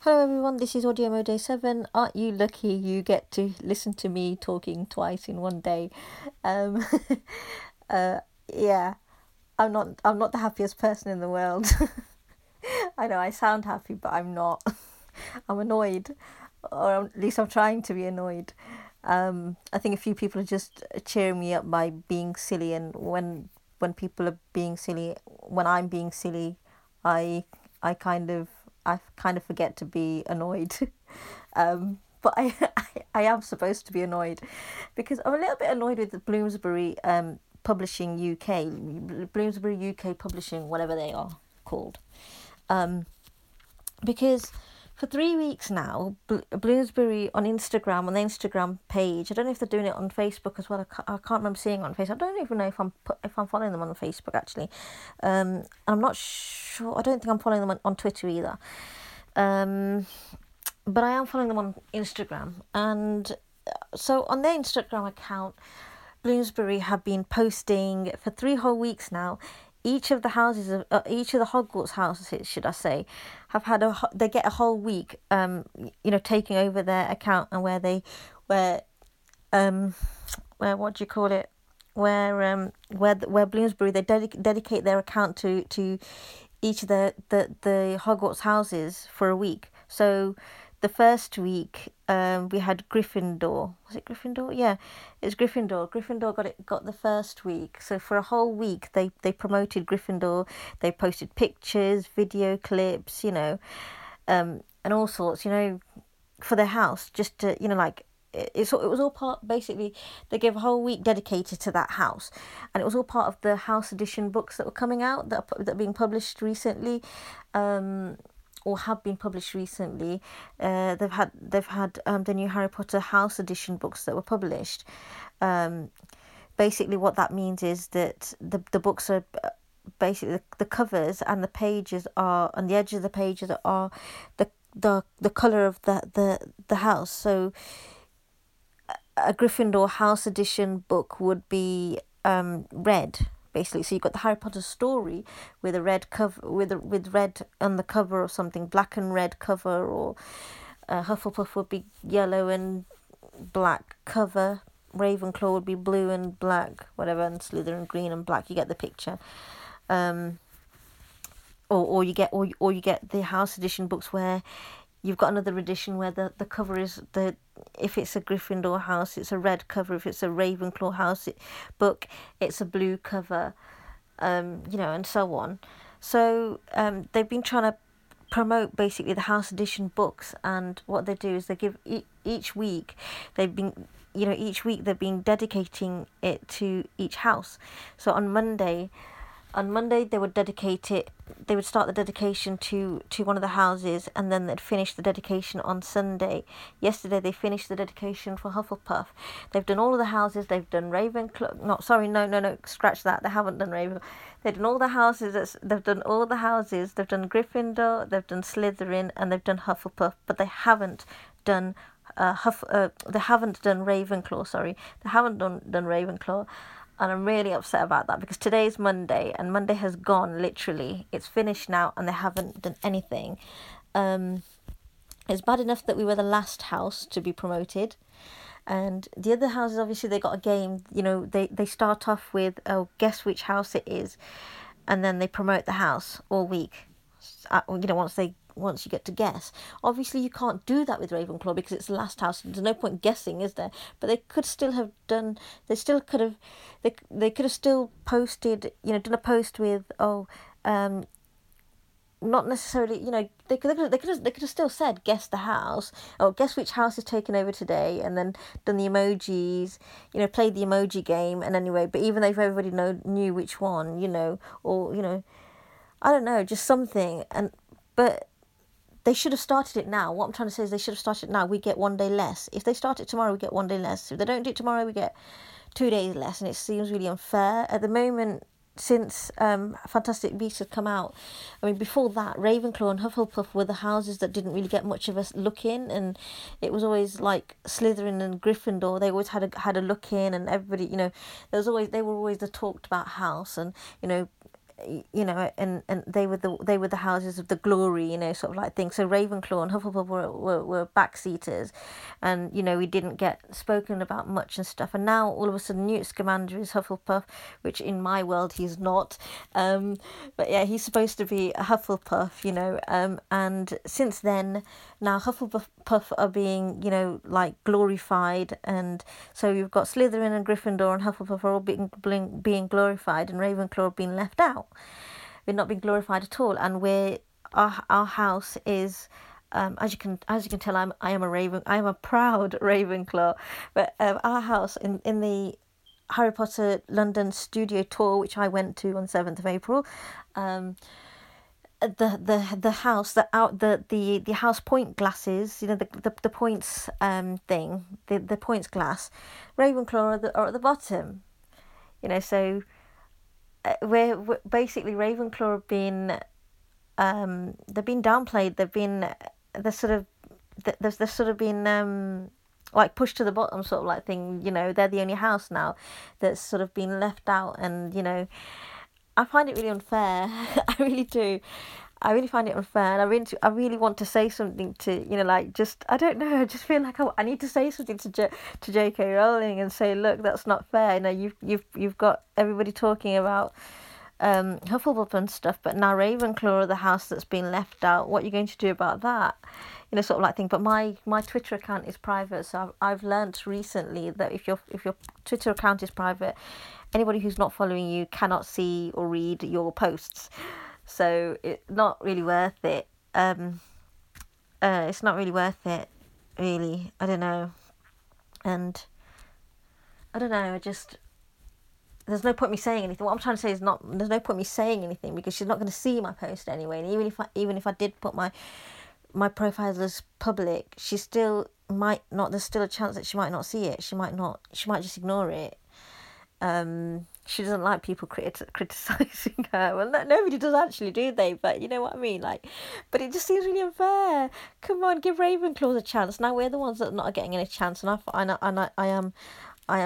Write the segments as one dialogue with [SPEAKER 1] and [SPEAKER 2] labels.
[SPEAKER 1] Hello everyone, this is Audio Mode 7. Aren't you lucky you get to listen to me talking twice in one day? Um, uh, yeah, I'm not the happiest person in the world. I know I sound happy, but I'm not. I'm annoyed, or at least I'm trying to be annoyed. I think a few people are just cheering me up by being silly, and when people are being silly, when I'm being silly, I I kind of I kind of forget to be annoyed. But I am supposed to be annoyed because I'm a little bit annoyed with the Bloomsbury Publishing UK, Bloomsbury UK Publishing, whatever they are called. Um, because for 3 weeks now, Bloomsbury on Instagram, on the Instagram page, I don't know if they're doing it on Facebook as well. I can't remember seeing it on Facebook. I don't even know if I'm following them on Facebook actually. I'm not sure. I don't think I'm following them on Twitter either. But I am following them on Instagram, and so on their Instagram account, Bloomsbury have been posting for 3 whole weeks now. Each of the houses of each of the Hogwarts houses, should I say, have had they get a whole week, taking over their account, and um, where what do you call it, where Bloomsbury they dedicate their account to each of the Hogwarts houses for a week. So the first week, we had Gryffindor. Was it Gryffindor? Yeah, it's Gryffindor. Gryffindor got the first week. So for a whole week, they promoted Gryffindor. They posted pictures, video clips, and all sorts, for their house, just to, it was all part, basically they gave a whole week dedicated to that house, and it was all part of the house edition books that were coming out, that are being published recently, or have been published recently. They've had the new Harry Potter house edition books that were published. Basically what that means is that the books are, basically the covers and the pages are, on the edge of the pages are the colour of the house. So a Gryffindor house edition book would be red, basically. So you've got the Harry Potter story with a red cover, with red on the cover or something, black and red cover, or Hufflepuff would be yellow and black cover. Ravenclaw would be blue and black, whatever, and Slytherin green and black. You get the picture. Or you get the house edition books where you've got another edition where the cover is if it's a Gryffindor house, it's a red cover. If it's a Ravenclaw house book, it's a blue cover. And so on. So they've been trying to promote basically the house edition books, and what they do is they give each week they've been dedicating it to each house. So on Monday they would dedicate it. They would start the dedication to one of the houses, and then they'd finish the dedication on Sunday. Yesterday they finished the dedication for Hufflepuff. They've done all of the houses. They've done Ravenclaw. No, scratch that. They haven't done Ravenclaw. They've done all the houses. They've done all the houses. They've done Gryffindor. They've done Slytherin, and they've done Hufflepuff. But they haven't done they haven't done Ravenclaw. Sorry, they haven't done Ravenclaw. And I'm really upset about that, because today's Monday and Monday has gone, literally. It's finished now and they haven't done anything. It's bad enough that we were the last house to be promoted. And the other houses, obviously, they got a game. They start off with, guess which house it is. And then they promote the house all week. Once you get to guess. Obviously you can't do that with Ravenclaw because it's the last house. There's no point guessing, is there? But they could still have done. They could have still posted. Done a post with not necessarily. They could have still said guess the house, or guess which house is taken over today, and then done the emojis. Played the emoji game. And anyway, but even though everybody knew which one, or I don't know, just something. But they should have started it now. What I'm trying to say is they should have started it now. We get 1 day less. If they start it tomorrow, we get 1 day less. If they don't do it tomorrow, we get 2 days less. And it seems really unfair. At the moment, since Fantastic Beasts have come out, I mean, before that, Ravenclaw and Hufflepuff were the houses that didn't really get much of a look in. And it was always like Slytherin and Gryffindor. They always had a look in, and everybody, they were always the talked about house. And, and they were the houses of the glory, sort of like thing. So Ravenclaw and Hufflepuff were backseaters, and we didn't get spoken about much and stuff. And now all of a sudden Newt Scamander is Hufflepuff, which in my world he's not. But yeah, he's supposed to be a Hufflepuff, and since then now Hufflepuff are being like glorified, and so you've got Slytherin and Gryffindor and Hufflepuff are all being glorified, and Ravenclaw being left out. We're not being glorified at all, and our house is. As you can tell, I am a proud Ravenclaw, but our house in the Harry Potter London studio tour, which I went to on 7th of April, the house the house point glasses, the points thing, the points glass, Ravenclaw are at the bottom, so we're basically Ravenclaw have been they've been downplayed. They've sort of been like pushed to the bottom, sort of like thing. They're the only house now that's sort of been left out, and I find it really unfair. I really do. I really find it unfair, and I really want to say something to I don't know. I just feel like I need to say something to J.K. Rowling and say, look, that's not fair. You've got everybody talking about Hufflepuff and stuff, but now Ravenclaw are the house that's been left out. What are you going to do about that? Sort of like thing. But my Twitter account is private, so I've learnt recently that if your Twitter account is private, anybody who's not following you cannot see or read your posts. So it's not really worth it. It's not really worth it, really. I don't know. And I don't know. There's no point me saying anything. What I'm trying to say is there's no point me saying anything because she's not going to see my post anyway. And even if I did put my profile as public, she still might not. There's still a chance that she might not see it. She might just ignore it. She doesn't like people criticizing her. Well, nobody does actually, do they? But you know what I mean. But it just seems really unfair. Come on, give Ravenclaw a chance. Now we're the ones that are not getting any chance, and I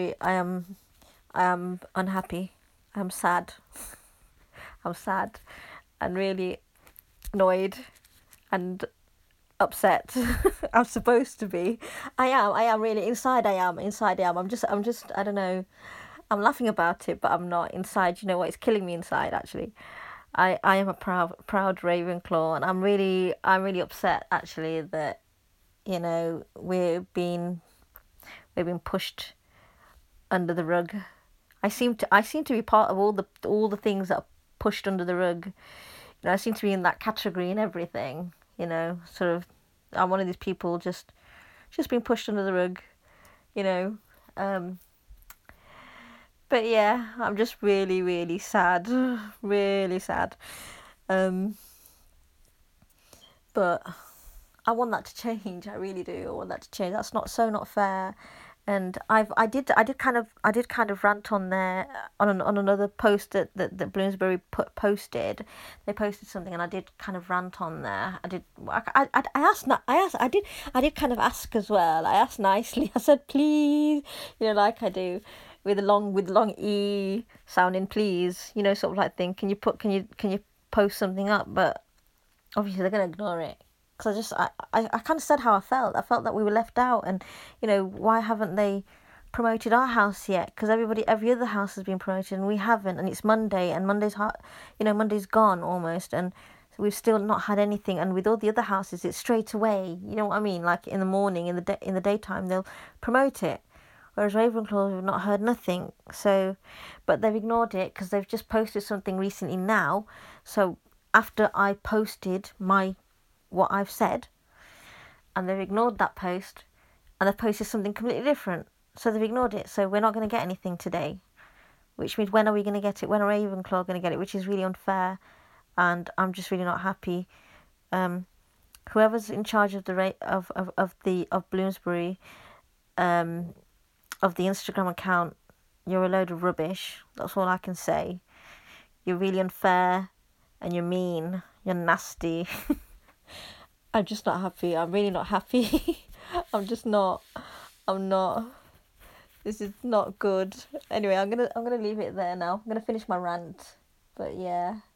[SPEAKER 1] am unhappy. I'm sad. I'm sad, and really annoyed, and upset. I'm supposed to be. I am really inside. I am. I'm just. I don't know. I'm laughing about it, but I'm not inside. You know what? It's killing me inside. Actually, I am a proud Ravenclaw, and I'm really upset. Actually, that we're being pushed under the rug. I seem to be part of all the things that are pushed under the rug. I seem to be in that category and everything. Sort of, I'm one of these people just being pushed under the rug. But yeah, I'm just really, really sad. Really sad. But I want that to change. I really do. I want that to change. That's not fair. And I did kind of rant on there on another post that Bloomsbury posted. They posted something, and I did kind of rant on there. I did kind of ask as well. I asked nicely. I said, please, like I do, with the long E sounding, please, sort of like thing. Can you post something up? But obviously they're gonna ignore it. Because I kind of said how I felt. I felt that we were left out, and why haven't they promoted our house yet? Because every other house has been promoted, and we haven't. And it's Monday, and Monday's gone almost, and so we've still not had anything. And with all the other houses, it's straight away. You know what I mean? Like in the morning, in the daytime, they'll promote it. Whereas Ravenclaw have not heard nothing. So, but they've ignored it because they've just posted something recently now. So after I posted what I've said, and they've ignored that post, and they've posted something completely different. So they've ignored it. So we're not going to get anything today, which means when are we going to get it? When are Ravenclaw going to get it? Which is really unfair, and I'm just really not happy. Whoever's in charge of of Bloomsbury, of the Instagram account, you're a load of rubbish. That's all I can say. You're really unfair, and you're mean. You're nasty. I'm just not happy. I'm really not happy. I'm just not. I'm not. This is not good. Anyway, I'm gonna leave it there now. I'm gonna finish my rant. But yeah.